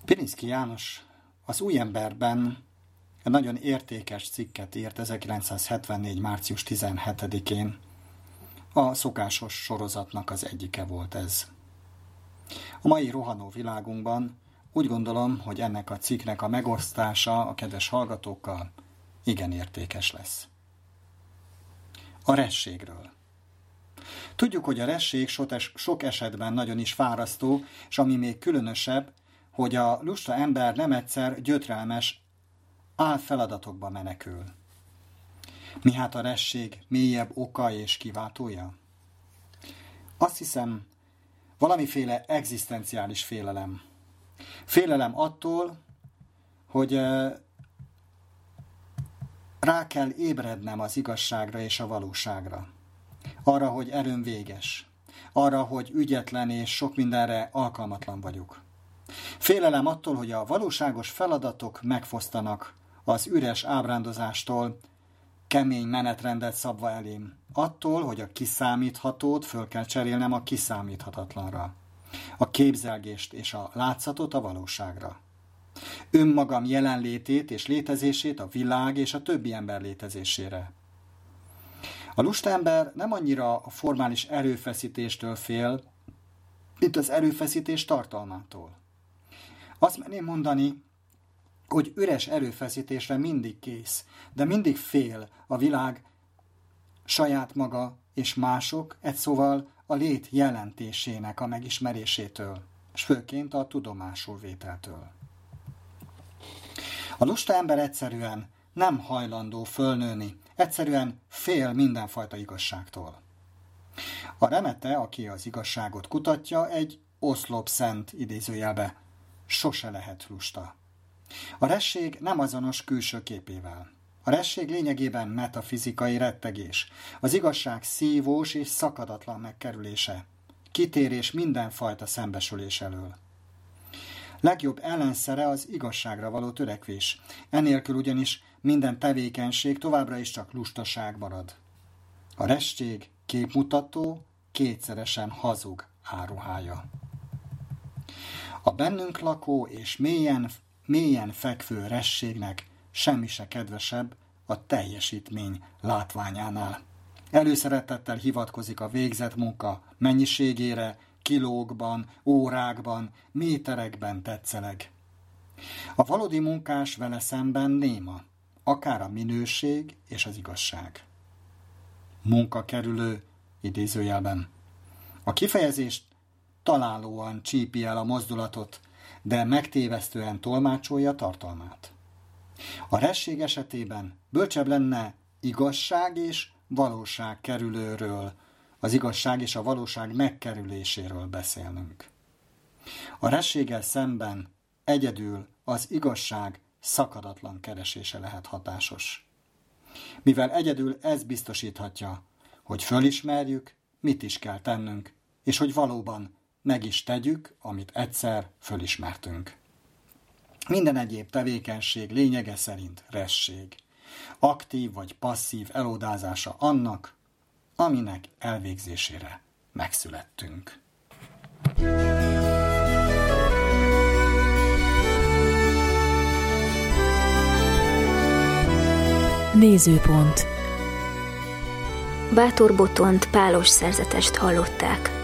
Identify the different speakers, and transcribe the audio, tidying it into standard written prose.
Speaker 1: Pirinszky János az Új Emberben egy nagyon értékes cikket írt 1974. március 17-én. A szokásos sorozatnak az egyike volt ez. A mai rohanó világunkban úgy gondolom, hogy ennek a cikknek a megosztása a kedves hallgatókkal igen értékes lesz. A rességről. Tudjuk, hogy a resség sok esetben nagyon is fárasztó, és ami még különösebb, hogy a lusta ember nem egyszer gyötrelmes álfeladatokba menekül. Mi hát a resség mélyebb oka és kiváltója? Azt hiszem, valamiféle egzisztenciális félelem. Félelem attól, hogy rá kell ébrednem az igazságra és a valóságra. Arra, hogy erőm véges. Arra, hogy ügyetlen és sok mindenre alkalmatlan vagyok. Félelem attól, hogy a valóságos feladatok megfosztanak az üres ábrándozástól, kemény menetrendet szabva elém. Attól, hogy a kiszámíthatót föl kell cserélnem a kiszámíthatatlanra. A képzelgést és a látszatot a valóságra. Önmagam jelenlétét és létezését a világ és a többi ember létezésére. A lusta ember nem annyira a formális erőfeszítéstől fél, mint az erőfeszítés tartalmától. Azt merném mondani, hogy üres erőfeszítésre mindig kész, de mindig fél a világ saját maga és mások, egy szóval a lét jelentésének a megismerésétől, és főként a tudomásul vételtől. A lusta ember egyszerűen nem hajlandó fölnőni, egyszerűen fél mindenfajta igazságtól. A remete, aki az igazságot kutatja, egy oszlop szent idézőjelbe, sose lehet lusta. A resség nem azonos külső képével. A resség lényegében metafizikai rettegés, az igazság szívós és szakadatlan megkerülése, kitérés mindenfajta szembesülés elől. Legjobb ellenszere az igazságra való törekvés, enélkül ugyanis minden tevékenység továbbra is csak lustaság marad. A resség képmutató, kétszeresen hazug áruhája. A bennünk lakó és mélyen fekvő rességnek semmi se kedvesebb a teljesítmény látványánál. Előszeretettel hivatkozik a végzett munka mennyiségére, kilókban, órákban, méterekben tetszeleg. A valódi munkás vele szemben néma, akár a minőség és az igazság. Munkakerülő idézőjelben. A kifejezést találóan csípi el a mozdulatot, de megtévesztően tolmácsolja tartalmát. A resség esetében bölcsebb lenne igazság és valóság kerülőről, az igazság és a valóság megkerüléséről beszélnünk. A rességgel szemben egyedül az igazság szakadatlan keresése lehet hatásos. Mivel egyedül ez biztosíthatja, hogy fölismerjük, mit is kell tennünk, és hogy valóban meg is tegyük, amit egyszer fölismertünk. Minden egyéb tevékenység lényege szerint resség, aktív vagy passzív elodázása annak, aminek elvégzésére megszülettünk.
Speaker 2: Nézőpont. Bátor Botont pálos szerzetest hallották.